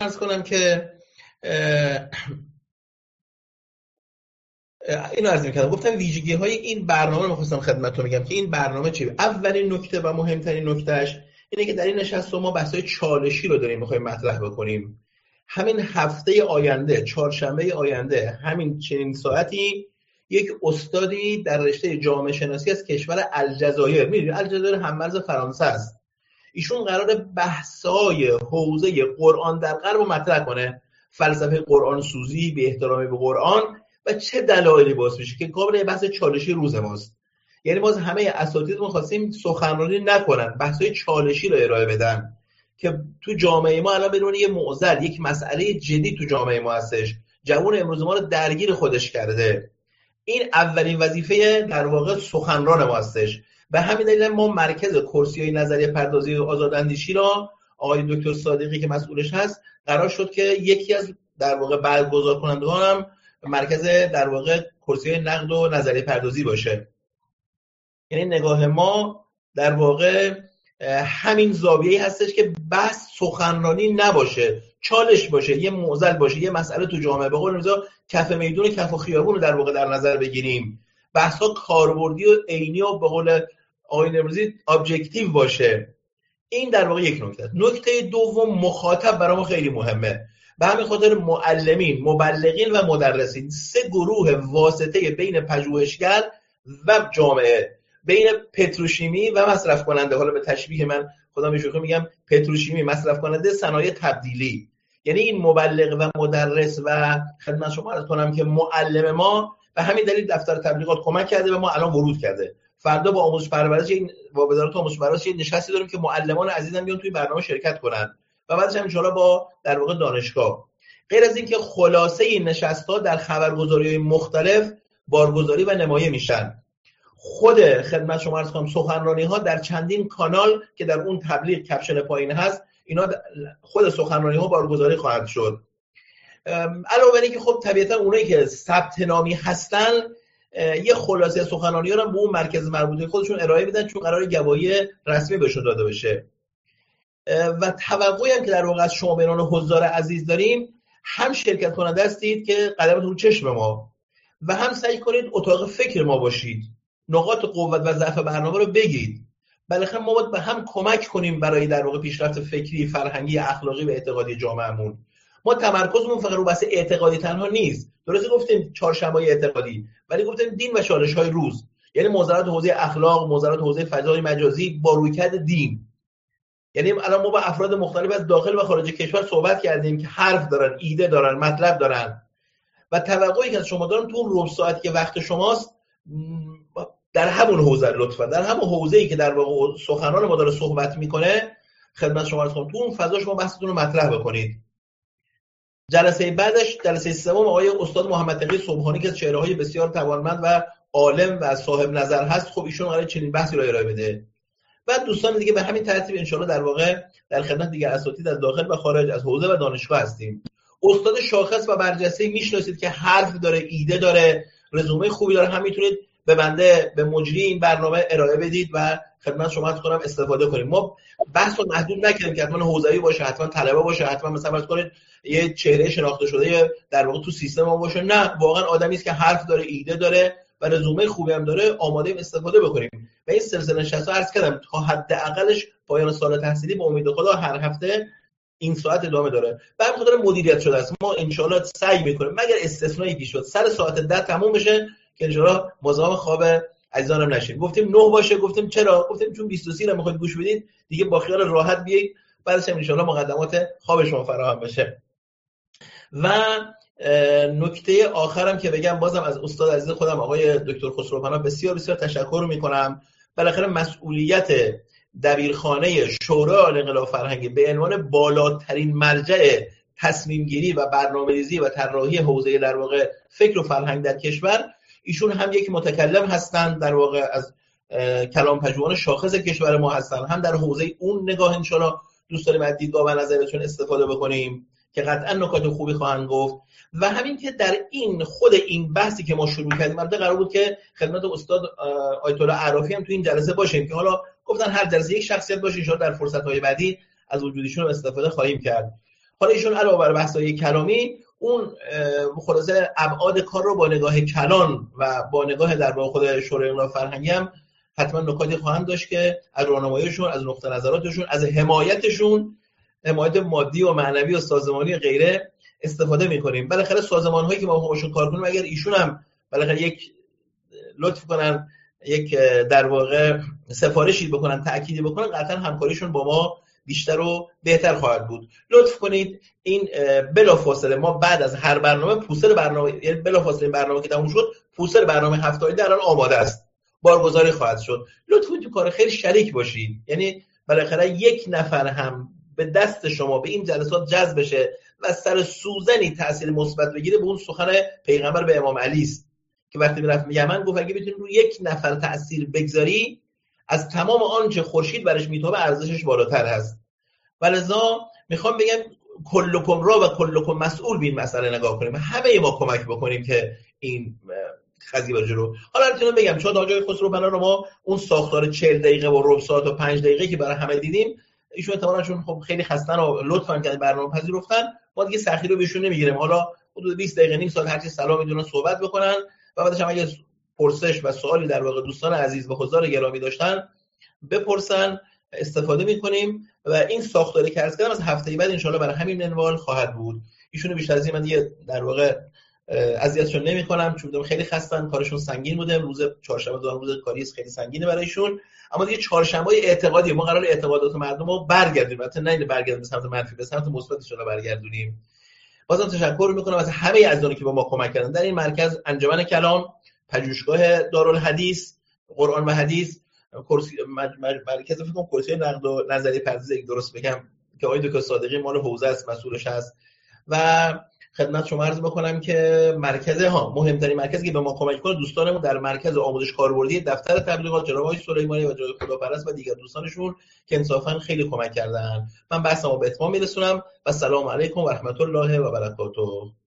عرض کنم که اینو عرض می‌کردم، گفتم ویژگی‌های این برنامه رو می‌خواستم خدمتتون بگم که این برنامه چیه. اولین نکته و مهمترین نکتهش اینه که در این نشست ما بحث‌های چالشی رو داریم می‌خوایم مطرح بکنیم. همین هفته آینده، چهارشنبه آینده، همین چنین ساعتی یک استادی در رشته جامعه شناسی از کشور الجزایر، می‌دونید الجزایر هم‌مرز فرانسه است، ایشون قراره بحث‌های حوزه قرآن در غرب رو مطرح کنه، فلسفه قرآن سوزی، به احترامی به قرآن و چه دلایلی باعث میشه که قابل بحث چالشی روز ماست. یعنی باز همه اساتیدمون خواستیم سخنرانی نکنن، بحث‌های چالشی رو ارائه بدن که تو جامعه ما الان بدون یه معضل، یک مسئله جدی تو جامعه ما هستش، جوان امروز ما رو درگیر خودش کرده. این اولین وظیفه در واقع سخنران ما هستش. به همین دلیل ما مرکز کرسی‌های نظریه پردازی آزاداندیشی را آقای دکتر صادقی که مسئولش هست قرار شد که یکی از در واقع برگزار کنندگان هم مرکز در واقع کرسی‌های نقد و نظریه پردازی باشه. یعنی نگاه ما در واقع همین زاویه‌ای هستش که بحث سخنرانی نباشه، چالش باشه، یه معضل باشه، یه مسئله تو جامعه به قول می‌ذارم کف میدون و کف خیابون رو در واقع در نظر بگیریم. بحث‌ها کاربردی و عینی و به قول آقای نوروزی ابجکتیو باشه. این در واقع یک نکته. نکته دوم، مخاطب برای ما خیلی مهمه. به همین خاطر معلمین، مبلغین و مدرسین، سه گروه واسطه بین پژوهشگر و جامعه، بین پتروشیمی و مصرف کننده، حالا به تشبیه من خودم شوخی میگم پتروشیمی، مصرف کننده، صنایع تبدیلی. یعنی این مبلغ و مدرس و خدمت شما عرض کنم که معلم ما به همین دلیل دفتر تبلیغات کمک کرده و ما الان ورود کرده. فردا با آموزش پرورش با وزارت آموزش پرورش نشستی داریم که معلمان عزیزم بیان توی برنامه شرکت کنن و بعدش هم ان شاءالله با در واقع دانشگاه. غیر از این که خلاصه این نشست‌ها در خبرگزاری‌های مختلف بارگذاری و نمایه میشن. خود خدمت شما عرض کنم سخنرانی‌ها در چندین کانال که در اون تبلیغ کپشن پایین هست، اینا خود سخنرانی‌ها بارگذاری خواهد شد. علاوه بر اینکه خب طبیعتا اونایی که ثبت نامی هستن یه خلاصه سخنرانی‌ها رو به اون مرکز مربوطه خودشون ارائه میدن، چون قراره گواهی رسمی بهشون داده بشه. و توقعی هم که در واقع از شما بینان حضار عزیز داریم، هم شرکت کننده هستید که قدمتون رو چشم ما و هم سعی کنید اتاق فکر ما باشید، نقاط قوت و ضعف برنامه رو بگید. بالاخره ما باید به هم کمک کنیم برای در واقع پیشرفت فکری، فرهنگی، اخلاقی و اعتقادی جامعهمون. ما تمرکزمون فقط رو بحث اعتقادی تنها نیست. درسته گفتیم چهارشنبه اعتقادی، ولی گفتیم دین و چالش‌های روز، یعنی موضوعات حوزه اخلاق، موضوعات حوزه فضای مجازی با رویکرد دین. یعنی الان ما با افراد مختلف از داخل و خارج کشور صحبت کردیم که حرف دارن، ایده دارن، مطلب دارن و توقعی که از شما دارم تو اون ربع ساعتی که وقت شماست در همون حوزه، لطفا در همون حوزه‌ای که در واقع سخنران ما داره صحبت میکنه خدمت شما عرض کنم تو اون فضا شما بحثتون رو مطرح بکنید. جلسه بعدش، جلسه سوم، آقای استاد محمد تقی صبحانی که چهره‌های بسیار توانمند و عالم و صاحب نظر هست، خب ایشون قراره چنین بحثی رو ارائه بده. بعد دوستان دیگه به همین ترتیب ان شاءالله در واقع در خدمت دیگه اساتید از داخل و خارج از حوزه و دانشگاه هستیم. استاد شاخص و برجسته میشناسید که حرف داره، ایده داره، رزومه خوبی داره، هم میتونید به بنده، به مجری این برنامه ارائه بدید و خدمت شما کنم استفاده کنیم. ما بحث رو محدود نکردیم که حتما حوزه‌ای باشه، حتما طلبه باشه، حتما مثلا فرض کنید یه چهره شناخته شده در واقع تو سیستم ما باشه. نه، واقعا آدمی است که حرف داره، ایده داره و رزومه خوبی هم داره، آماده استفاده بکنیم. و این سلسله نشست‌ها عرض کردم تا حداقلش پایان سال تحصیلی با امید خدا هر هفته این ساعت ادامه داره. به همین خاطر مدیریت شده است. ما ان شاءالله سعی می‌کنیم مگر استثنایی پیش بیاد سر ساعت 10 تموم بشه که ان شاءالله مزاحم خواب عزیزانم نشیم. گفتیم 9 باشه، گفتیم چرا؟ گفتیم چون 23 رو می‌خواید گوش بدید دیگه با خیال راحت بیایید، بعدش ان شاءالله مقدمات خواب شما فراهم بشه. و نکته آخرم که بگم، بازم از استاد عزیز خودم آقای دکتر خسروپناه بسیار بسیار تشکر میکنم. بالاخره مسئولیت دبیرخانه شورای انقلاب فرهنگی به عنوان بالاترین مرجع تصمیم گیری و برنامه‌ریزی و طراحی حوزه در واقع فکر و فرهنگ در کشور، ایشون هم یک متکلم هستند در واقع از کلام پژوهان شاخص کشور ما هستند، هم در حوزه اون نگاه ان شاءالله دوست داریم از دیدگاه و نظرشون استفاده بکنیم که قطعا نکات خوبی خواهند گفت. و همین که در این خود این بحثی که ما شروع کردیم البته قرار بود که خدمت استاد آیت الله عرافی هم تو این جلسه باشیم که حالا گفتن هر جلسه یک شخصیت باشه، ان شاءالله در فرصت‌های بعدی از وجودشون استفاده خواهیم کرد. حالا ایشون علاوه بر بحث‌های کلامی اون خلاصه ابعاد کار رو با نگاه کلان و با نگاه در واقع خود شورای انقلاب فرهنگی هم حتما نکاتی خواهند داشت که از راهنماییشون، از نقطه نظراتشون، از حمایتشون، حمایت مادی و معنوی و سازمانی و غیره استفاده می‌کنیم. بالاخره سازمان‌هایی که ما باشون کار کنیم اگر ایشون هم بالاخره یک لطف کنن، یک در واقع سفارشی بکنن، تأکیدی بکنن، قطعا همکاریشون با ما بیشتر و بهتر خواهد بود. لطف کنید این بلافاصله ما بعد از هر برنامه پوستر برنامه، یعنی بلافاصله این برنامه که تموم شد پوستر برنامه هفته آینده الان آماده است، بارگذاری خواهد شد. لطف کنید تو کار خیر شریک باشید، یعنی بالاخره یک نفر هم به دست شما به این جلسات جذب بشه و سر سوزنی تأثیر مثبت بگیره، به اون سخن پیغمبر به امام علی است که وقتی میرفت یمن گفت اگه بتونی روی یک نفر تأثیر بگذاری از تمام آنچه خورشید برش میتابه ارزشش بالاتر هست. ولذا میخوام بگم کلکم را و کلکم مسئول به این مسئله نگاه کنیم، همه ما کمک بکنیم که این قضیه بره جلو. حالا البته بگم چون آقای خسرو بنا رو ما اون ساختار 40 دقیقه و ربع ساعت و 5 دقیقه که برای همه دیدیم، ایشون احتمالاً چون خب خیلی خستن و لطفاً که برنامه پذیرفتن، ما دیگه سختی رو بهشون نمیگیریم. حالا حدود 20 دقیقه نیم ساعت هر چی سلام میدونن صحبت بکنن و بعدش هم اگه پرسش و سوالی در واقع دوستان عزیز و حضار گرامی داشتن بپرسن، استفاده میکنیم. و این ساختاری که عرض کردم از هفته بعد ان شاء الله برای همین منوال خواهد بود. ایشونو بیشتر از این من دیگه در واقع اذیتشون نمی‌کنم چون خیلی خستن، کارشون سنگین بوده. روز چهارشنبه دو روز کاری خیلی سنگینه برایشون، اما دیگه چهارشنبه اعتقادی ما قرار اعتقادات مردم رو برگردونیم، البته نه برگردونیم به سمت منفی، به سمت مثبت ان شاء الله برگردونیم. بازم تشکر میکنم از همه عزیزانی که با ما کمک کردن در این مرکز انجمن کلام، پژوهشگاه دارالحدیث قرآن و حدیث، مرکز فکر کنم کرسی نقد و نظری پردازی، درست بگم، که آقای دکتر صادقی مال حوزه است، مسئولش هست. و خدمت شما عرض بکنم که مرکز مهمترین مرکزی که به ما کمک کنه دوستانمون در مرکز آموزش کاربردی دفتر تبلیغات جناب آقای سلیمانی و جناب خداپرست و دیگر دوستانشون که انصافا خیلی کمک کردن. من بحثمو به اتمام میرسونم و سلام علیکم و رحمت الله و برکاته.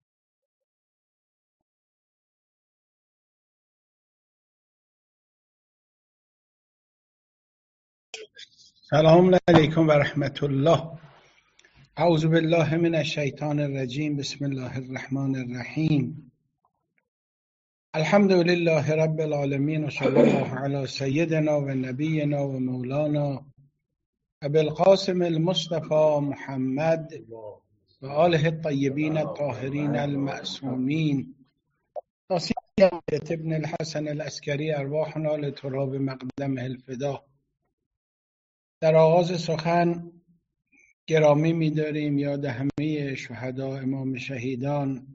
سلام علیکم و رحمت الله. اعوذ بالله من الشیطان الرجیم. بسم الله الرحمن الرحیم. الحمد لله رب العالمین و صلی الله علی سیدنا و نبینا و مولانا ابی القاسم المصطفى محمد و آله الطیبین الطاهرین المعصومین. ابن الحسن العسکری ارواحنا لتراب مقدمه الفدا. در آغاز سخن گرامی می‌داریم یاد همه شهدا امام شهیدان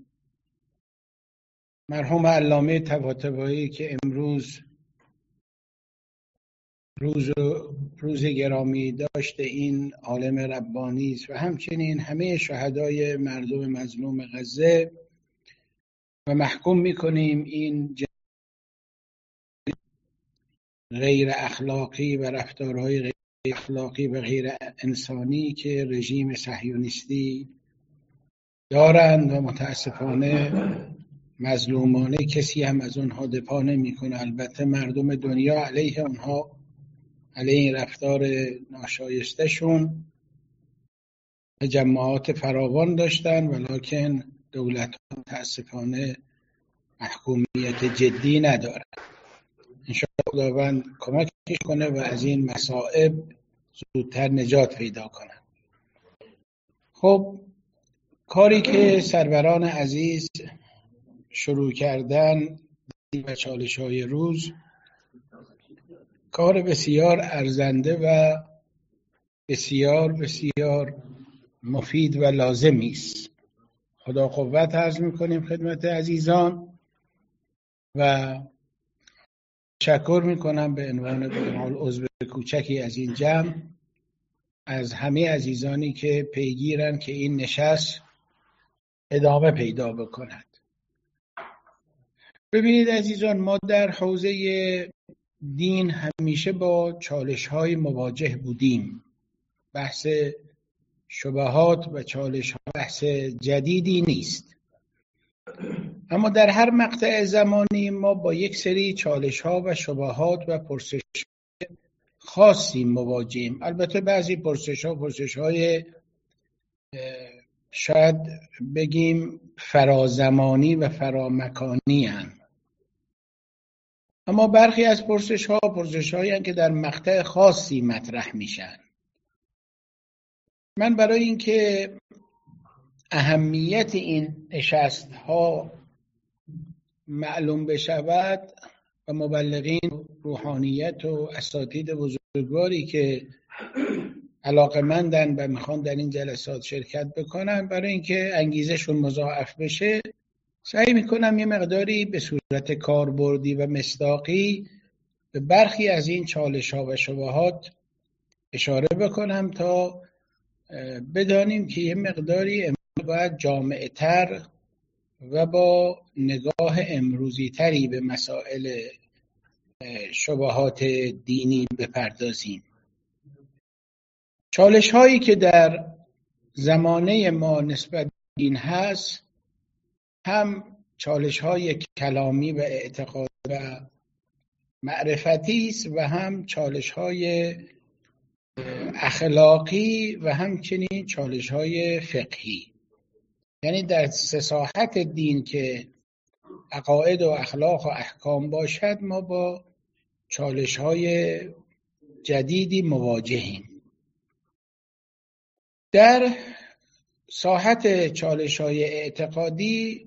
مرحوم علامه طباطبایی که امروز روز گرامی داشت این عالم ربانی است و همچنین همه شهدای مردم مظلوم غزه و محکوم می‌کنیم این غیر اخلاقی و رفتارهای غیر اخلاقی و غیر انسانی که رژیم صهیونیستی دارند و متاسفانه مظلومانه کسی هم از اونها دفاع نمی‌کنه. البته مردم دنیا علیه اونها، علیه این رفتار ناشایسته‌شون جماعات فراوان داشتن، ولکن دولت‌ها متاسفانه محکومیت جدی ندارن. انشاءالله خداوند کمکش کنه و از این مصائب زودتر نجات پیدا کنه. خب کاری که سروران عزیز شروع کردن و چالش‌های روز کار بسیار ارزنده و بسیار بسیار مفید و لازمی است. خدا قوت عرض می‌کنیم خدمت عزیزان و تشکر می‌کنم به عنوان عضو کوچکی از این جمع از همه عزیزانی که پیگیرن که این نشست ادامه پیدا بکند. ببینید عزیزان، ما در حوزه دین همیشه با چالش‌های مواجه بودیم. بحث شبهات و چالش‌ها بحث جدیدی نیست، اما در هر مقطع زمانی ما با یک سری چالش‌ها و شبهات و پرسش‌های خاصی مواجهیم. البته بعضی پرسش‌های شاید بگیم فرازمانی و فرامکانی هستند. اما برخی از پرسش‌هایی هستند که در مقطع خاصی مطرح میشن. من برای اینکه اهمیت این نشست‌ها معلوم بشود و مبلغین روحانیت و اساتید بزرگواری که علاقه‌مندن و میخوان در این جلسات شرکت بکنن، برای اینکه انگیزشون مضاعف بشه سعی میکنم یه مقداری به صورت کاربردی و مصداقی به برخی از این چالش‌ها و شبهات اشاره بکنم تا بدانیم که یه مقداری باید جامع‌تر و با نگاه امروزی تری به مسائل شبهات دینی بپردازیم. چالش هایی که در زمانه ما نسبت به دین هست، هم چالش های کلامی و اعتقاد و معرفتی است و هم چالش های اخلاقی و همچنین چالش های فقهی. یعنی در سه ساحت دین که عقاید و اخلاق و احکام باشد، ما با چالش های جدیدی مواجهیم. در ساحت چالش های اعتقادی،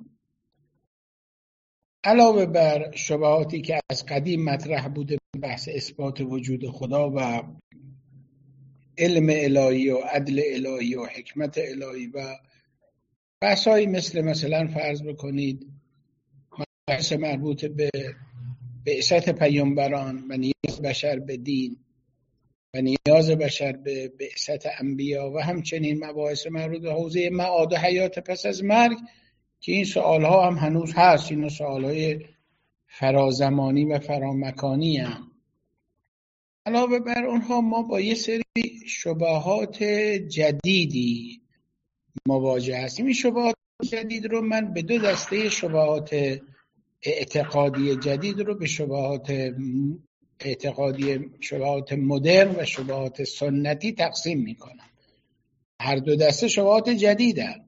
علاوه بر شبهاتی که از قدیم مطرح بوده، بحث اثبات وجود خدا و علم الهی و عدل الهی و حکمت الهی و بحثایی مثلا فرض بکنید بحث مربوط به بعثت پیامبران و نیاز بشر به دین و نیاز بشر به بعثت انبیا و همچنین مباحث مربوط به حوزه معاد و حیات پس از مرگ، که این سوالها هم هنوز هست. این سوالهای فرازمانی و فرامکانی هم. علاوه بر اونها ما با یه سری شبهات جدیدی مواجه هستیم. این شبهات جدید رو من به دو دسته شبهات اعتقادی جدید رو به شبهات اعتقادی، شبهات مدرن و شبهات سنتی تقسیم میکنم. هر دو دسته شبهات جدیدن.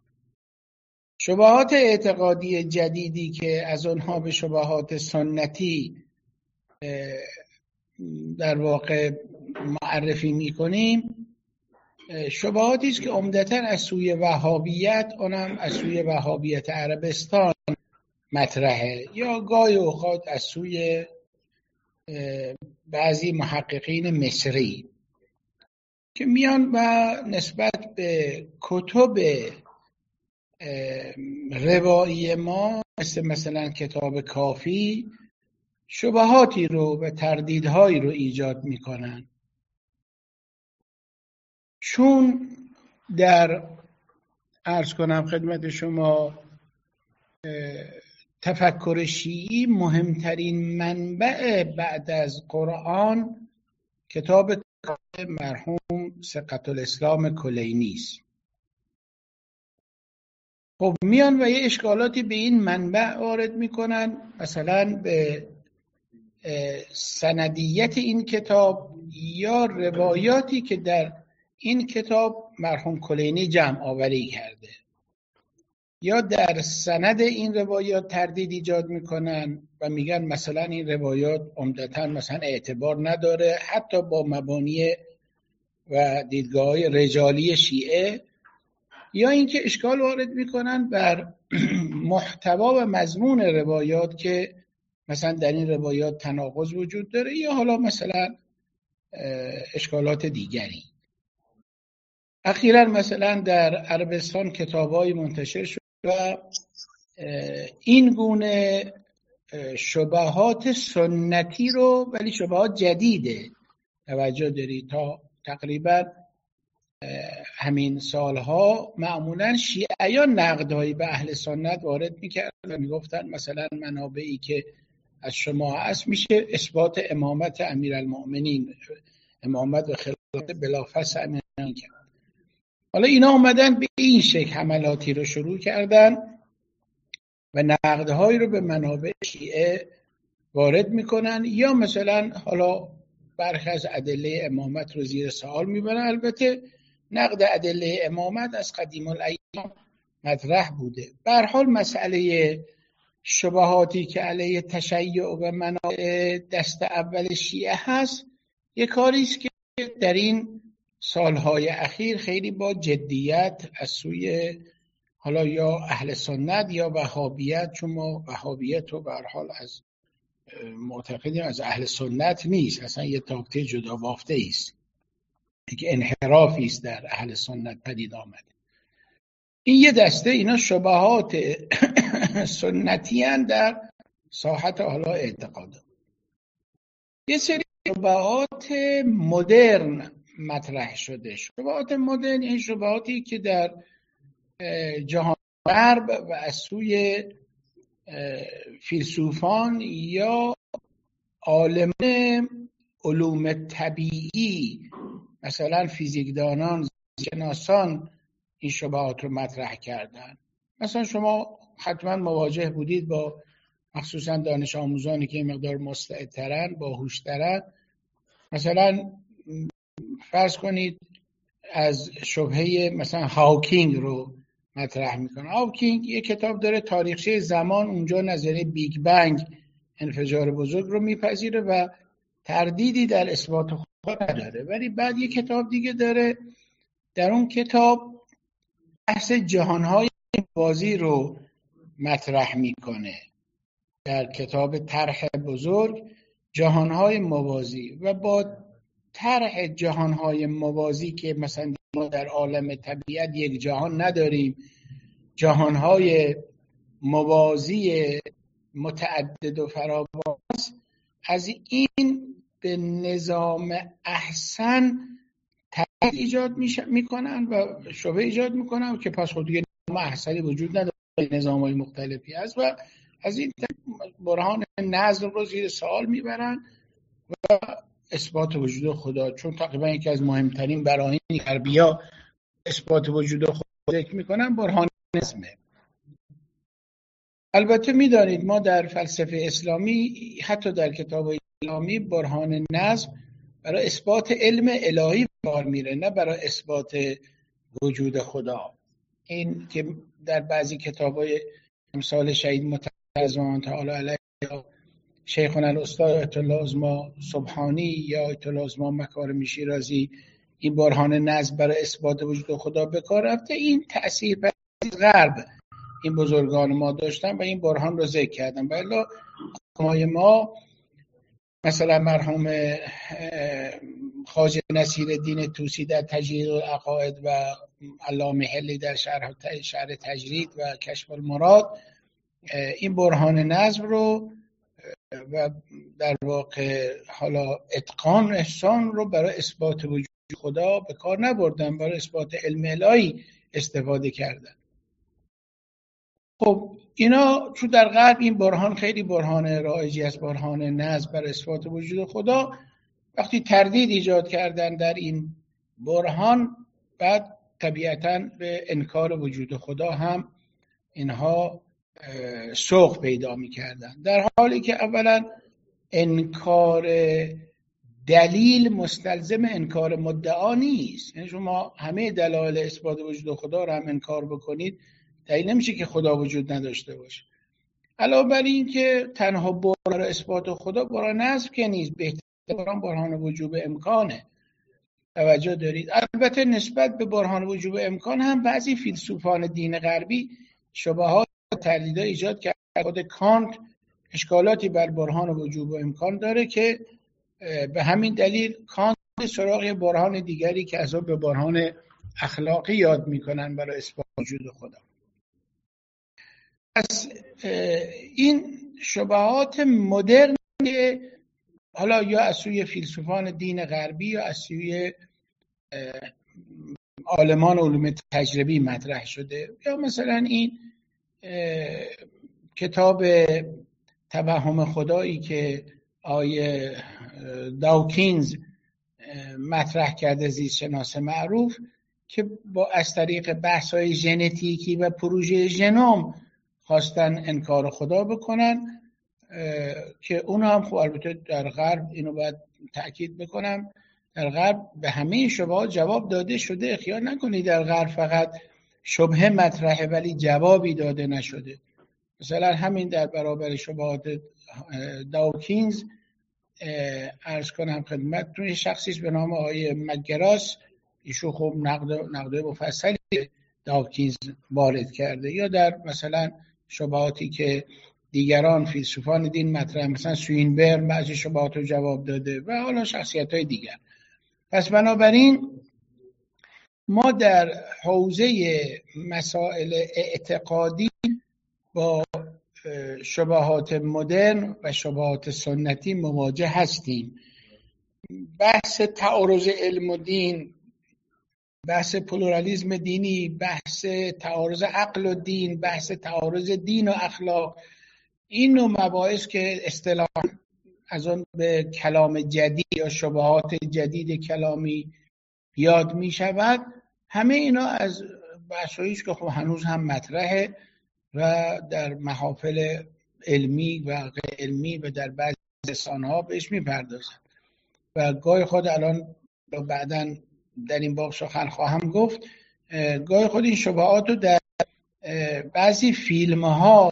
شبهات اعتقادی جدیدی که از اونها به شبهات سنتی در واقع معرفی میکنیم، شبهاتی است که عمدتاً از سوی وهابیت، اونم از سوی وهابیت عربستان مطرحه، یا گاهی اوقات از سوی بعضی محققین مصری که میان و نسبت به کتب روایی ما مثلا کتاب کافی شبهاتی رو و تردیدهایی رو ایجاد میکنن. چون در عرض کنم خدمت شما تفکر شیعی مهمترین منبع بعد از قرآن کتاب مرحوم ثقة الاسلام کلینی است. خب میان و یه اشکالاتی به این منبع وارد میکنن، مثلا به سندیت این کتاب یا روایاتی که در این کتاب مرحوم کلینی جمع آوری کرده، یا در سند این روایات تردید ایجاد میکنن و میگن مثلا این روایات عمدتاً مثلا اعتبار نداره، حتی با مبانی و دیدگاه‌های رجالی شیعه. یا اینکه اشکال وارد میکنن بر محتوا و مضمون روایات که مثلا در این روایات تناقض وجود داره، یا حالا مثلا اشکالات دیگری. اخیراً مثلا در عربستان کتاب‌های منتشر شد و این گونه شبهات سنتی رو، ولی شبهات جدیده، توجه دارید، تا تقریبا همین سالها معمولا شیعیان نقدهایی به اهل سنت وارد میکردن و میگفتن مثلا منابعی که از شما هست میشه اثبات امامت امیرالمؤمنین، امامت و خلافت بلافاصله امیرالمؤمنین کرد. حالا اینا اومدن به این شکل حملاتی رو شروع کردن و نقدهایی رو به منابع شیعه وارد میکنن، یا مثلا حالا برخی از ادله امامت رو زیر سوال میبرن. البته نقد ادله امامت از قدیم الایام مطرح بوده. به هر حال مسئله شبهاتی که علیه تشیع و منابع دست اول شیعه هست یک کاری است که در این سالهای اخیر خیلی با جدیت از سوی حالا یا اهل سنت یا وهابیت، چون ما وهابیت رو به هر حال از معتقدیم از اهل سنت نیست، اصلا یه تاکته جدا بافته است، که انحرافی است در اهل سنت پدید آمده. این یه دسته، اینا شبهات سنتی هستند در ساحت حالا اعتقاد. یه سری شبهات مدرن مطرح شده. شبهات مدرن این شبهاتی که در جهان غرب و از سوی فیلسوفان یا عالمان علوم طبیعی، مثلا فیزیکدانان، شناسان، این شبهات رو مطرح کردن. مثلا شما حتما مواجه بودید با مخصوصا دانش آموزانی که مقدار مستعدترن، باهوشترن. مثلا فرض کنید از شبهه مثلا هاوکینگ رو مطرح میکنه. هاوکینگ یک کتاب داره تاریخچه زمان، اونجا نظریه بیگ بنگ، انفجار بزرگ رو میپذیره و تردیدی در اثبات خود نداره. ولی بعد یک کتاب دیگه داره، در اون کتاب بحث جهانهای موازی رو مطرح میکنه. در کتاب طرح بزرگ جهانهای موازی، و با طرح جهانهای موازی که مثلا ما در عالم طبیعت یک جهان نداریم، جهانهای موازی متعدد و فراوان، از این به نظام احسن تردید ایجاد میکنن و شبهه ایجاد میکنن که پس خود دیگه نظام احسنی وجود نداره، نظام‌های مختلفی هست، و از این برهان نظم رو زیر سوال میبرن و اثبات وجود خدا، چون تقریبا یکی از مهمترین براهین غربی‌ها اثبات وجود خدا ذکر میکنن برهان نظمه. البته میدانید ما در فلسفه اسلامی، حتی در کتاب اسلامی، برهان نظم برای اثبات علم الهی کار میره، نه برای اثبات وجود خدا. این که در بعضی کتاب‌های امثال شهید متعظم تعالی علیه شیخنا الاستاد آیت الله عظما سبحانی یا آیت الله عظما مکارمی شیرازی این برهان نظم برای اثبات وجود خدا به کار رفته. این تأثیر از غرب این بزرگان ما داشتن و این برهان رو ذکر کردن. ولی ما مثلا مرحوم خواجه نصیرالدین طوسی در تجرید العقاید و علامه حلی در شرح تجرید و کشف المراد این برهان نظم رو و در واقع حالا اتقان احسان رو برای اثبات وجود خدا به کار نبردن، برای اثبات علم الهی استفاده کردن. خب اینا چون در غرب این برهان خیلی برهان رایجی است، برهان نظم برای اثبات وجود خدا، وقتی تردید ایجاد کردن در این برهان، بعد طبیعتاً به انکار وجود خدا هم اینها سوق پیدا می‌کردن، در حالی که اولا انکار دلیل مستلزم انکار مدعا نیست. یعنی شما همه دلایل اثبات وجود خدا رو هم انکار بکنید، دلیل نمیشه که خدا وجود نداشته باشه. علاوه بر این که تنها برهان اثبات خدا برهان نظم که نیست، بهتر برهان وجوب امکانه. توجه دارید؟ البته نسبت به برهان وجوب امکان هم بعضی فیلسوفان دین غربی شبهات تردید ایجاد کرد. خود کانت اشکالاتی بر برهان وجوب امکان داره که به همین دلیل کانت سراغ برهان دیگری که از به برهان اخلاقی یاد میکنن برای اثبات وجود خدا. پس این شبهات مدرن حالا یا از سوی فیلسوفان دین غربی یا از سوی عالمان علوم تجربی مطرح شده، یا مثلا این کتاب توهم خدایی که آیه داوکینز مطرح کرده، زیست شناس معروف، که با از طریق بحث‌های ژنتیکی و پروژه ژنوم خواستن انکار خدا بکنن، که اون هم خب البته در غرب، اینو باید تأکید بکنم، در غرب به همه شبهات جواب داده شده. خیال نکنید در غرب فقط شبهه مطرحه ولی جوابی داده نشده. مثلا همین در برابر شبهات داوکینز عرض کنم خدمتتون، شخصی به نام آقای مکگراس، ایشون خب نقد مفصلی داوکینز وارد کرده، یا در مثلا شبهاتی که دیگران فیلسوفان دین مطرح، مثلا سوینبرن بعضی شبهات رو جواب داده و حالا شخصیت‌های دیگر. پس بنابراین ما در حوزه مسائل اعتقادی با شبهات مدرن و شبهات سنتی مواجه هستیم. بحث تعارض علم و دین، بحث پلورالیسم دینی، بحث تعارض عقل و دین، بحث تعارض دین و اخلاق، این نوع مباحث که اصطلاحاً از آن به کلام جدید یا شبهات جدید کلامی یاد می شود، همه اینا از بحثاییست که خب هنوز هم مطرحه و در محافل علمی و غیر علمی و در بعضی رسانه‌ها بهش میپردازن و گاهی خود الان بعداً در این باب سخن خواهم گفت، گاهی خود این شبهات رو در بعضی فیلم‌ها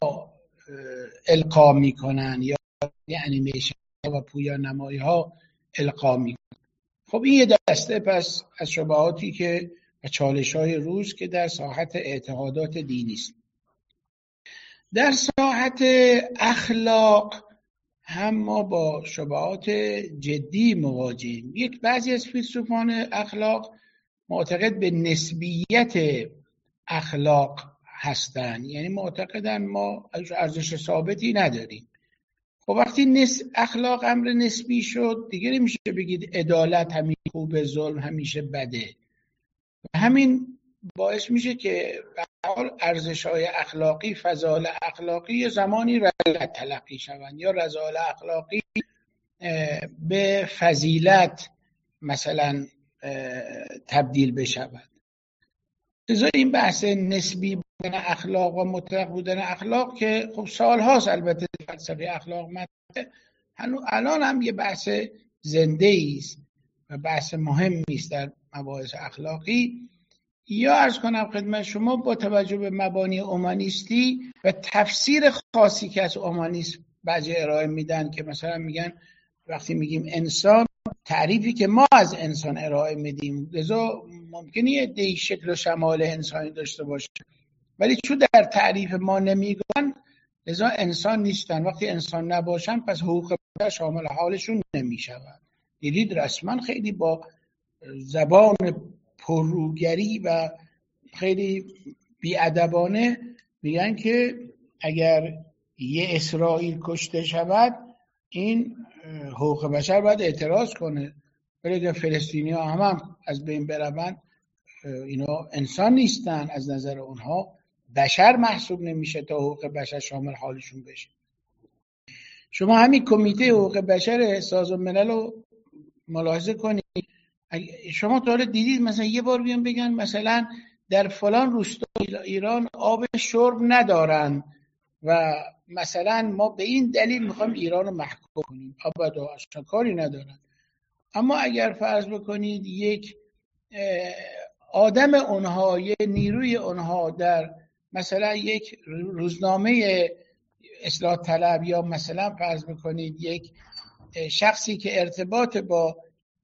القا میکنن یا انیمیشن و پویانمایی‌ها القا میکنن. خب این یه دسته پس از شبهاتی که و چالش‌های روز که در ساحت اعتقادات دینی است. در ساحت اخلاق هم ما با شبهات جدی مواجهیم. بعضی از فیلسوفان اخلاق معتقد به نسبیت اخلاق هستند، یعنی معتقدن ما ارزش ثابتی نداریم. خب وقتی اخلاق امر نسبی شد دیگه نمیشه بگید عدالت همیشه خوبه، ظلم همیشه بده. همین باعث میشه که به حال ارزش‌های اخلاقی، فضائل اخلاقی یه زمانی رذالت تلقی شوند یا رذائل اخلاقی به فضیلت مثلا تبدیل بشود. لذا این بحث نسبی بودن اخلاق و مطلق بودن اخلاق که خب سالهاست البته فلسفه اخلاق مطرحه، الان هم یه بحث زنده است و بحث مهمی است در مباحث اخلاقی. یا عرض کنم خدمت شما با توجه به مبانی اومانیستی و تفسیر خاصی که از اومانیسم بعضی ارائه میدن که مثلا میگن وقتی میگیم انسان، تعریفی که ما از انسان ارائه میدیم لذا ممکنه یه عده‌ای شکل و شمال انسانی داشته باشه ولی چون در تعریف ما نمیگن لذا انسان نیستن. وقتی انسان نباشن پس حقوق بشر شامل حالشون نمیشود. دیدید رسما خیلی با زبان پرروگری و خیلی بی‌ادبانه میگن که اگر یه اسرائیل کشته شود این حقوق بشر باید اعتراض کنه، ولی اگر فلسطینی ها هم از بین برون اینا انسان نیستن، از نظر اونها بشر محسوب نمیشه تا حقوق بشر شامل حالشون بشه. شما همین کمیته حقوق بشر سازمان ملل رو ملاحظه کنید. شما تا حالا دیدید مثلا یه بار بیان بگن مثلا در فلان روستا ایران آب شرب ندارن و مثلا ما به این دلیل میخوایم ایران رو محکوم کنیم؟ ابدا، اصلا کاری ندارن. اما اگر فرض بکنید یک آدم اونها، یه نیروی اونها در مثلا یک روزنامه اصلاح طلب یا مثلا فرض بکنید یک شخصی که ارتباط با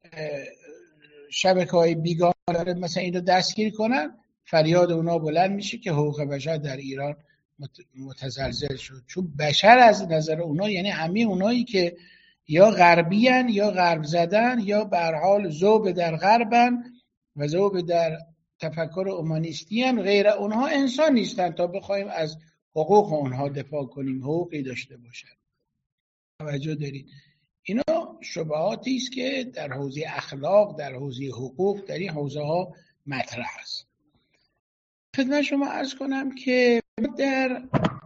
شبکه‌های بیگانه داره مثلا این رو دستگیر کنن، فریاد اونا بلند میشه که حقوق بشر در ایران متزلزل شد. چون بشر از نظر اونا یعنی همه اونایی که یا غربیان یا غرب زدن یا به هر حال ذوب در غربن و ذوب در تفکر اومانیستی ان، غیر اونها انسان نیستن تا بخوایم از حقوق اونها دفاع کنیم، حقوقی داشته باشن. توجه دارید؟ اینا شبهاتی است که در حوزه اخلاق، در حوزه حقوق، در این حوزه ها مطرح است. خدمت شما عرض کنم که در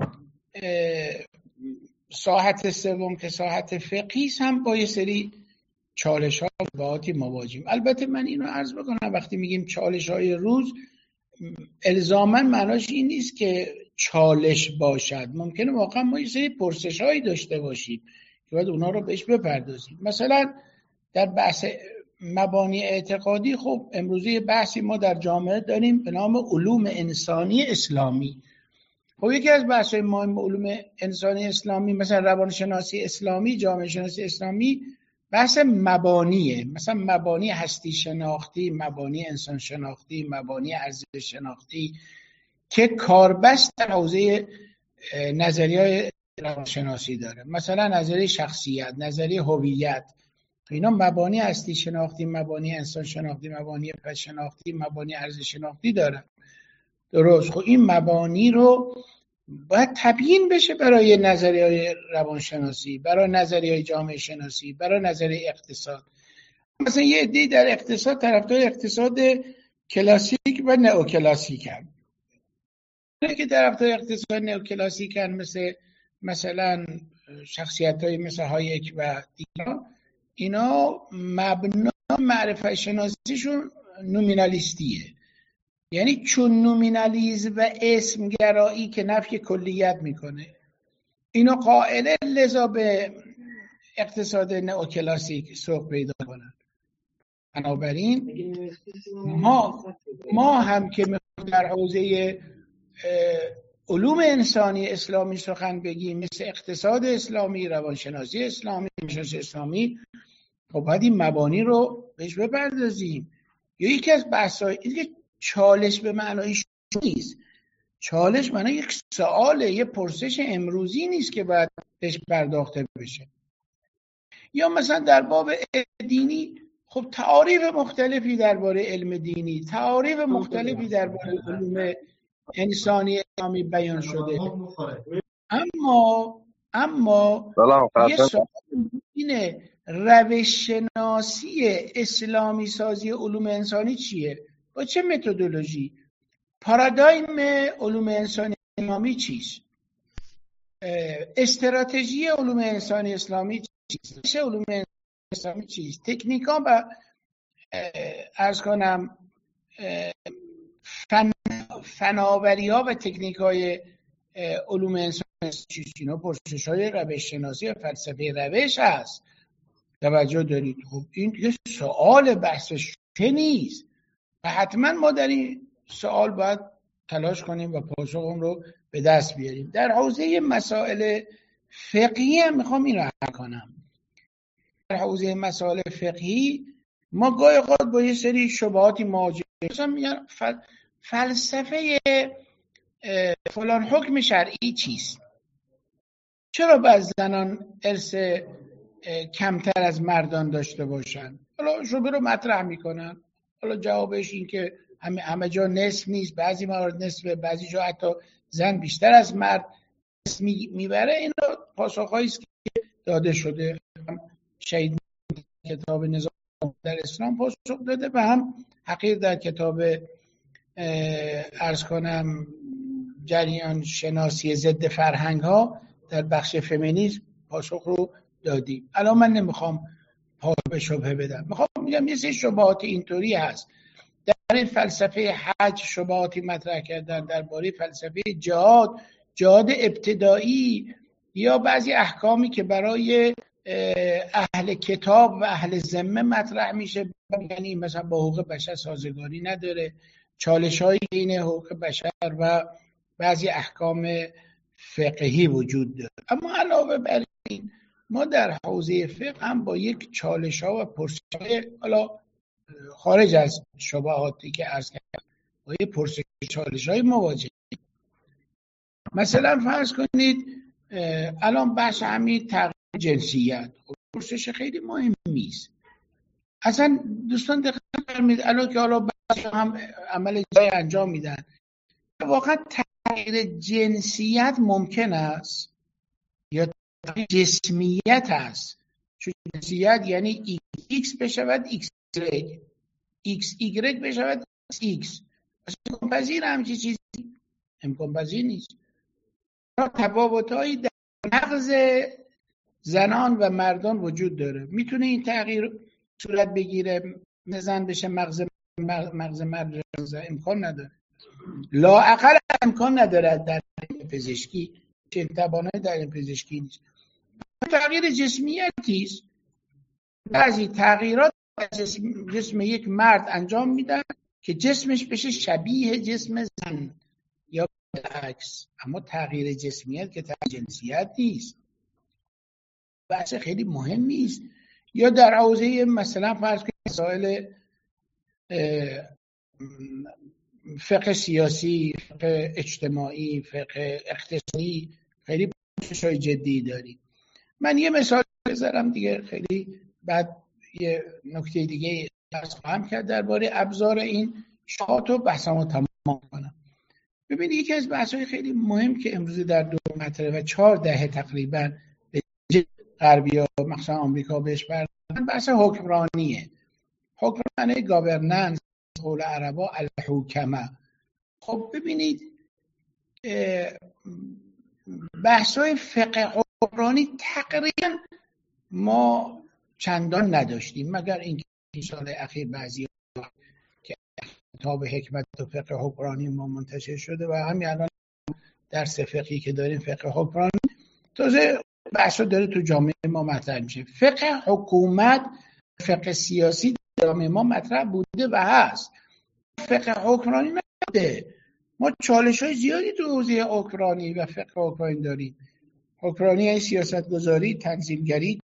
ساحت سوم که ساحت فقهی هم با یه سری چالش ها و شبهاتی مواجهیم. البته من اینو عرض بکنم وقتی میگیم چالش های روز الزاماً معناش این نیست که چالش باشد. ممکنه واقعا ما یه سری پرسش هایی داشته باشیم که باید اونا رو بهش بپردازیم. مثلا در بحث مبانی اعتقادی، خب امروزه بحثی ما در جامعه داریم به نام علوم انسانی اسلامی. خب یکی از بحث‌های مهم علوم انسانی اسلامی مثلا روانشناسی اسلامی، جامعه شناسی اسلامی، بحث مبانیه، مثلا مبانی هستی شناختی، مبانی انسان شناختی، مبانی ارزش شناختی که کاربست در حوزه نظریه‌های روانشناسی داره، مثلا نظریه شخصیت، نظریه هویت. اینا مبانی هستی شناختی، مبانی انسان شناختی، مبانی پس شناختی، مبانی ارزش شناختی دارن. درست. خب این مبانی رو باید تبیین بشه برای نظریه‌های روانشناسی، برای نظریه‌های جامعه شناسی، برای نظریه اقتصاد. مثلا یه عده‌ای در اقتصاد طرفدار اقتصاد کلاسیک و نئوکلاسیکن. اونایی که طرفدار اقتصاد نئوکلاسیکن مثلا شخصیت‌های مثل هایک و دیگران، اینا مبنا معرفت شناسیشون نومینالیستیه، یعنی چون نومینالیزم و اسمگرایی که نفی کلیت میکنه اینو قائله، لذا به اقتصاد نئوکلاسیک سوق پیدا کنن. بنابراین ما هم که در حوزه علوم انسانی اسلامی سخن بگیم، مثل اقتصاد اسلامی، روانشناسی اسلامی، شناسی اسلامی، خب باید این مبانی رو بهش بپردازیم. یا یکی از بحث‌های اینه که چالش به معنای نیست، چالش معنی یک سواله، یه پرسش امروزی نیست که باید بهش پرداخته بشه. یا مثلا در باب دینی، خب تعاریف مختلفی درباره علم دینی، تعاریف مختلفی درباره علوم انسانی اسلامی بیان شده، اما یه سوال اینه روش شناسی اسلامی سازی علوم انسانی چیه؟ با چه متدولوژی؟ پارادایم علوم انسانی اسلامی چیست؟ استراتژی علوم انسانی اسلامی چیست؟ علوم انسانی اسلامی چیست؟ تکنیکا و عرض کنم فناوری‌ها و تکنیک‌های علوم انسانی چیست؟ اینا پرسش‌های روش شناسی و فلسفه روش هست. توجه دارید؟ خب این یه سوال بحثش نیست و حتما ما در این سوال باید تلاش کنیم و پاسخ اون رو به دست بیاریم. در حوزه مسائل فقهی هم میخوام این رو حل کنم. در حوزه مسائل فقهی ما گاهی اوقات با یه سری شبهاتی مواجهیم. مثلا میگن فلسفه فلان حکم شرعی چیست؟ چرا بعض زنان ارث کمتر از مردان داشته باشن؟ حالا شبهه رو مطرح میکنن. حالا جوابش این که همه جا نصف نیست، بعضی موارد نصفه، بعضی جا حتی زن بیشتر از مرد میبره. این پاسخهایی است که داده شده. شهید کتاب نظام در اسلام پاسخ داده و هم حقیر در کتاب عرض کنم جریان شناسی ضد فرهنگ ها در بخش فمینیسم پاسخ رو دادیم. الان من نمیخوام پاسخ به شبهه بدم، میخوام میگم یه سری شبهات اینطوری هست. در فلسفه حج شبهاتی مطرح کردن، درباره فلسفه جهاد ابتدایی، یا بعضی احکامی که برای اهل کتاب و اهل ذمه مطرح میشه، یعنی مثلا با حقوق بشر سازگاری نداره، چالش‌های بین حقوق بشر و بعضی احکام فقهی وجود داره. اما علاوه بر این ما در حوزه فقه هم با یک چالش‌ها و پرسش‌های حالا خارج از شبهاتی که عرض کردم با یک پرسش چالش‌های مواجهیم. مثلا فرض کنید الان بحث همین تغییر جنسیت پرسش خیلی مهمی است. اصلا دوستان دقت فرمایید الان که حالا هم عمل جای انجام میدن، واقعا تغییر جنسیت ممکن است یا تغییر جسمیت است؟ چون جنسیت یعنی x بشود xy، xy بشود x. امکان پذیر همچین چیزی؟ امکان پذیر نیست. تفاوت‌هایی در مغز زنان و مردان وجود داره. میتونه این تغییر صورت بگیره زن بشه مغز مرد؟ امکان نداره. لااقل امکان نداره در پزشکی، چه توانایی در پزشکی نیست. تغییر جسمیتی است. بعضی تغییرات جسم یک مرد انجام میدن که جسمش بشه شبیه جسم زن یا بالعکس. اما تغییر جسمیت که تغییر جنسیت نیست، بحث خیلی مهمی است. یا در حوزه مثلا فرض کنید مسائل فقه سیاسی، فقه اجتماعی، فقه اقتصادی خیلی پرسش‌های جدی داریم. من یه مثال بذارم دیگه، خیلی بعد یه نکته دیگه درس خواهم کرد درباره ابزار این شهات و بحثمو تمام کنم. ببینید یکی از بحث‌های خیلی مهم که امروز در دور مطرحه و 4 دهه تقریبا به غربی‌ها مخصوصا آمریکا بهش پرداختن، بحث حکمرانیه. حکمرانی گاورننس، قول عربا الحوکمه. خب ببینید بحث‌های فقه حکمرانی تقریبا ما چندان نداشتیم، مگر اینکه این سال اخیر بعضی که کتاب حکمت و فقه حکمرانی ما منتشر شده و همین الان درس فقهی که داریم فقه حکمرانی تازه بحثا داره تو جامعه ما مطرح میشه. فقه حکومت، فقه سیاسی در جامعه ما مطرح بوده و هست، فقه حکمرانی نبوده. ما چالش‌های زیادی تو حوزه حکمرانی و فقه حکمرانی داریم. حکمرانی یعنی سیاستگذاری، تنظیمگری،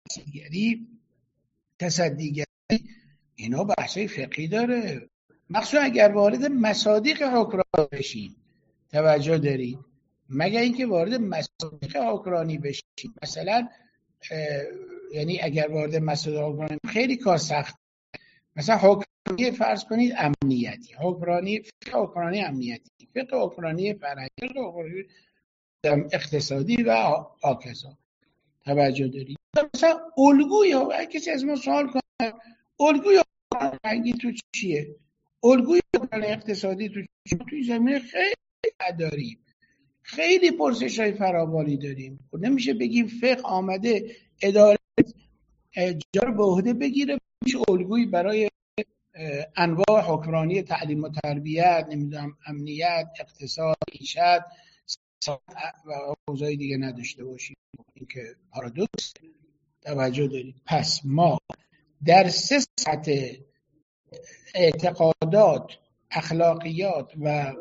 تصدیگری، اینا بحثای فقهی داره. مخصوصا اگر وارد مصادیق حکمرانی بشیم، توجه دارید، مگر اینکه وارد مصادیق حکمرانی بشیم. مثلا یعنی اگر وارد مصادیق حکمرانی خیلی کار سخت، مثلا حکمرانی فرض کنید امنیتی، حکمرانی فقه حکمرانی امنیتی، فقه حکمرانی فرهنگی، اقتصادی و آکسا، توجه دارید. مثلا الگوی اگه کسی از ما سوال کنه الگوی فرهنگی تو چیه، الگوی اقتصادی تو چیه، توی زمینه خیلی داریم، خیلی پرسش‌های فراوانی داریم. نمیشه بگیم فقه آمده اداره جا رو به عهده بگیره میشه الگویی برای انواع حکمرانی، تعلیم و تربیت، نمیدونم امنیت، اقتصاد، معیشت و حوزه‌های دیگه نداشته باشیم. این که پارادوکس، توجه دارید. پس ما در 3 سطح اعتقادات، اخلاقیات و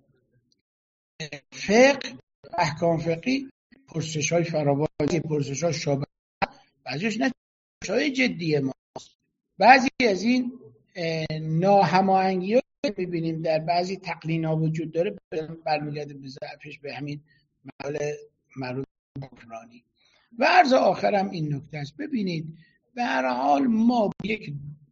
فقه، احکام فقهی، پرسش‌های فراوانی، پرسش‌های شبهه، بعضیش نه پرسش‌های جدی ماست. بعضی از این ناهماهنگی‌ها می‌بینیم در بعضی تقنین‌ها وجود داره، برمیگرده به ضعفش به همین مسئله مربوط به حکمرانی. و عرض آخرم این نکته است، ببینید به هر حال ما یک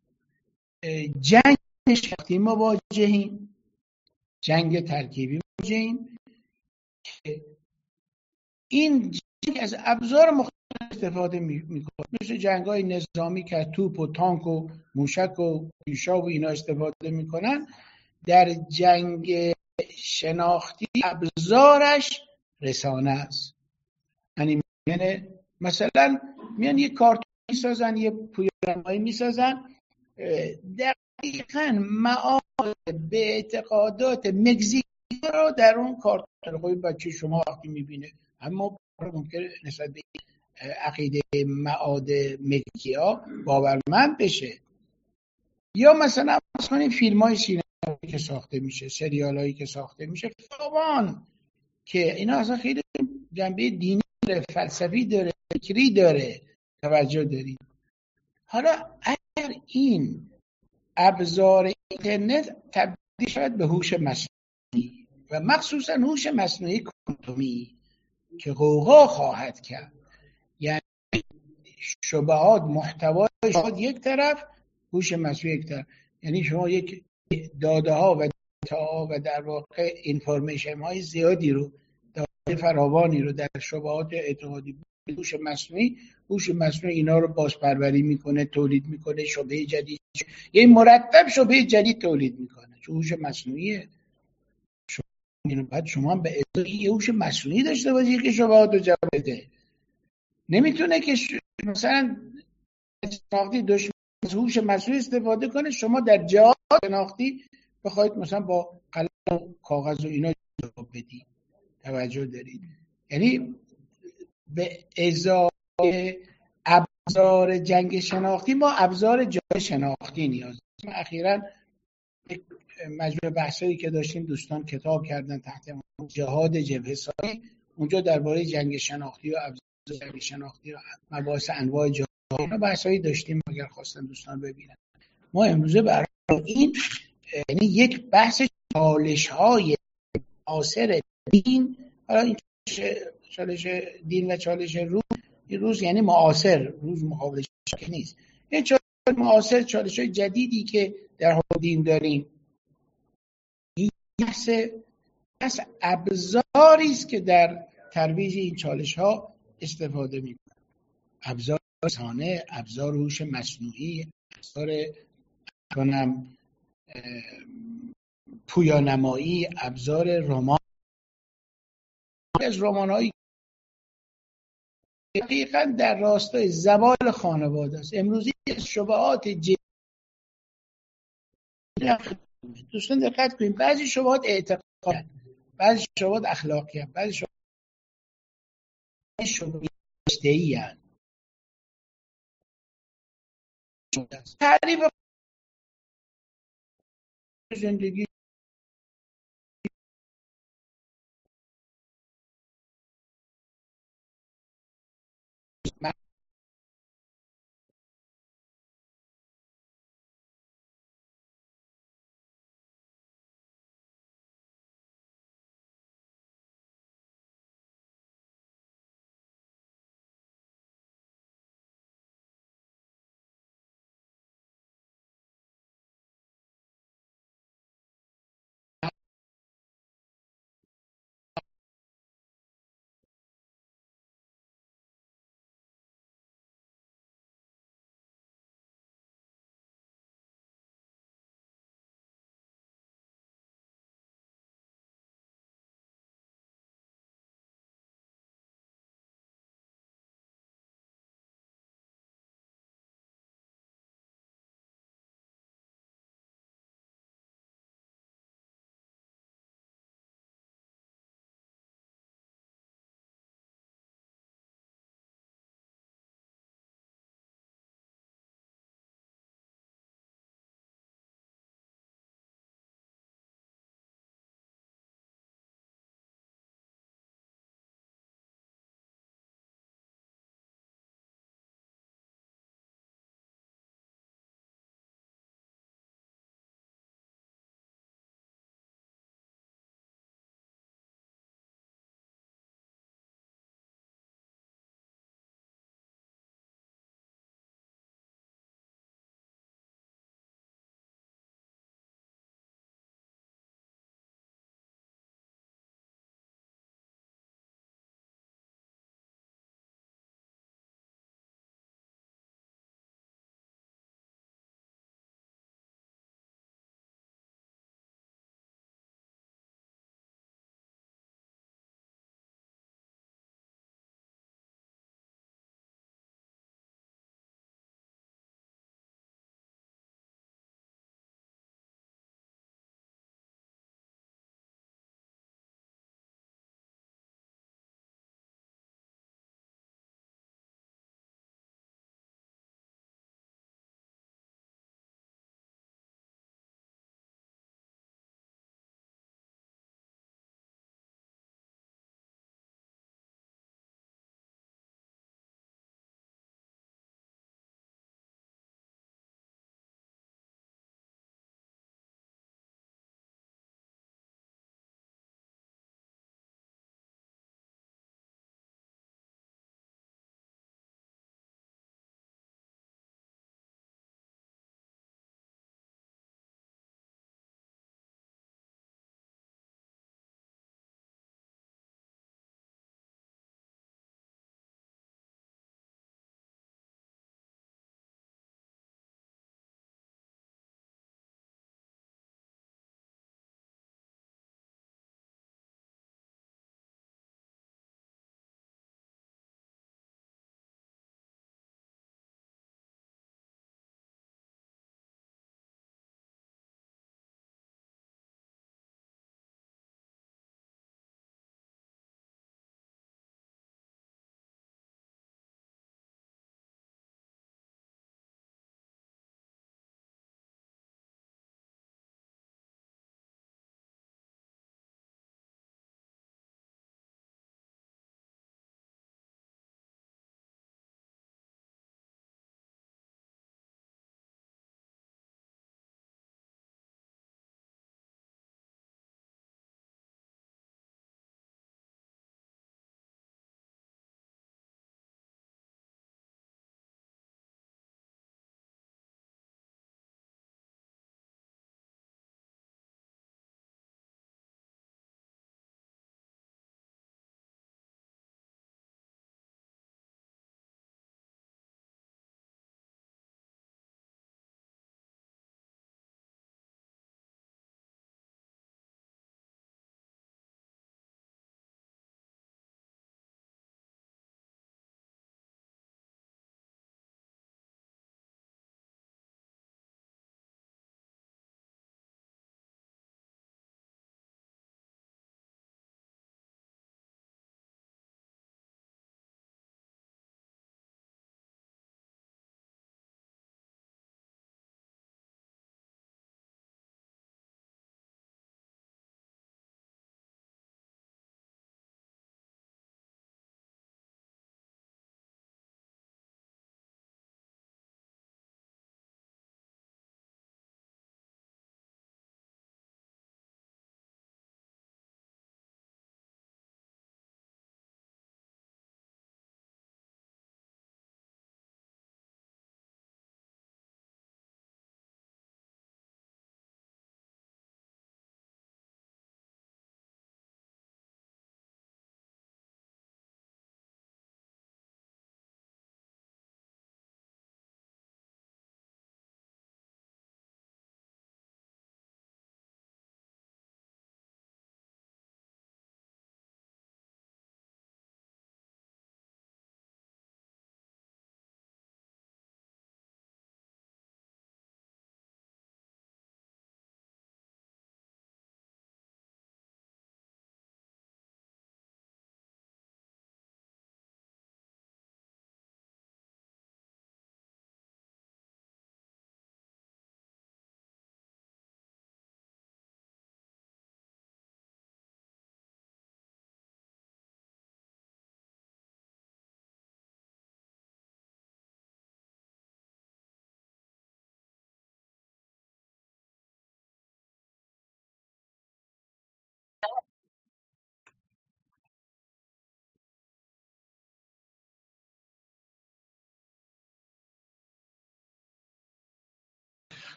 جنگ شخصی مواجهیم، جنگ ترکیبی مواجهیم که این جنگ از ابزار مختلف استفاده میکنه، مثل جنگ‌های نظامی که توپ و تانک و موشک و پیشا و اینا استفاده میکنن. در جنگ شناختی ابزارش رسانه است. یعنی مثلا میان یه کارتون میسازن، یه پویانمایی میسازن، دقیقاً معاد به اعتقادات مکزیکی رو در اون کارتون خوبی بچه شما وقتی میبینه، اما ممکنه نسبت به عقیده معاد مکزیکی ها باورمند بشه. یا مثلا فرض کنید فیلم های سینمایی که ساخته میشه، سریال هایی که ساخته میشه، فراوان که اینا اصلا خیلی جنبه دینی داره، فلسفی داره، فکری داره، توجه دارید. حالا اگر این ابزار اینترنت تبدیل شود به هوش مصنوعی و مخصوصا هوش مصنوعی کوانتومی که غوغا خواهد کرد، یعنی شبهات محتوای شبهات یک طرف، هوش مصنوعی یک طرف، یعنی شما یک داده ها و دیتا ها و در واقع اینفورمیشن های زیادی رو، داده فراوانی رو در شبهات اعتقادی هوش مصنوعی اینا رو بازپروری میکنه، تولید میکنه، شبهه جدید، یعنی مرتب شبهه جدید تولید میکنه، چون هوش مصنوعیه. بعد شما به ازای یه هوش مصنوعی داشته باشی که شبهات رو جواب بده. نمیتونه که مثلا شناختی دشمن از هوش مصنوعی استفاده کنه، شما در جهاد شناختی بخواید مثلا با قلم و کاغذ و اینا جواب بدی، توجه دارید. یعنی به ازای ابزار جنگ شناختی، ما ابزار جنگ شناختی نیاز داریم. اخیراً مجموعه بحثایی که داشتیم دوستان کتاب کردن تحت جهاد جبهه‌سازی، اونجا درباره جنگ شناختی و ابزار جنگ شناختی و مباحث انواع جهاد بحثایی داشتیم، اگر خواستن دوستان ببینن. ما امروزه برای این یعنی یک بحث چالش‌های معاصر دین، حالا این چالش دین و چالش روز، این روز یعنی معاصر، روز مقابلش که نیست، این چالش معاصر، چالش‌های جدیدی که در حال دین داریم، این بحث ابزاری است که در ترویج این چالش‌ها استفاده می‌کنه. ابزار رسانه، ابزار هوش مصنوعی، ابزار کنم پویانمایی، ابزار رمان. از رمان‌هایی دقیقاً در راستای زوال خانواده است. امروزی شبهات دوستان دقت کنید، بعضی شبهات اعتقاد، بعضی شبهات اخلاقیات، بعضی شبهات اجتماعی هستند. تعریف زندگی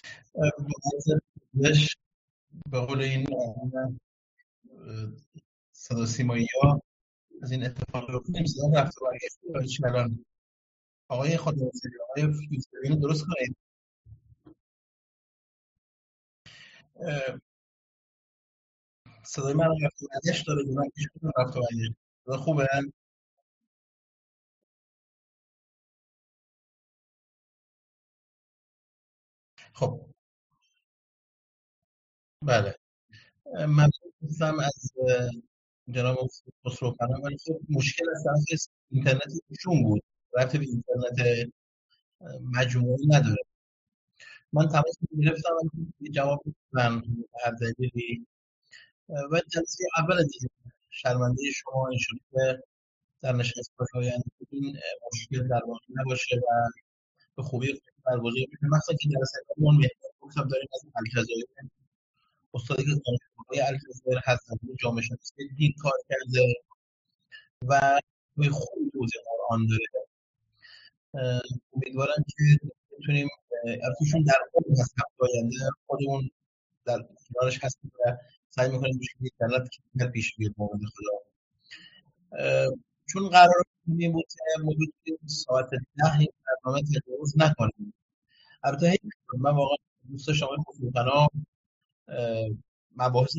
بازش به قول این صدا سیمایی ها از این اتفاق رو نمی‌ذارن رفت و برگشت هیچ الان آقای خداوندی آقای فیوزریان درست کنید. صدای من رفت و برگشت داره من پیش کنم رفت و برگشت خوبه. خب بله من گفتم از جناب خسرو فرهاد ولی خب مشکل از طرف اینترنت ایشون بود رفت به اینترنت مجموعی نداره. من تماس گرفتم ولی جواب من هر دلیلی و جلسه اول دیگه شرمنده شما این شد که در نشست آینده این مشکل در واقع نباشه و به خوبی برگزار بشه. مثلا که جلسه اون مهمان گفتم داریم از الجزایر استادی که دانشگاه الجزایر هستن جامعه شناسی دین کار کرده و به خوبی توضیح قرآن داره. امیدوارم که بتونیم ارتشون در خود از هفته آینده خودمون در کنارش هستیم و سعی میکنیم مشکل اینترنت که پیش بیاد مورد خدا. چون قرار این بود که ما بتونیم ساعت 10 این برنامه تجاوز نکنیم. البته من واقعا دوست داشتم آقای خسروفنا مباحث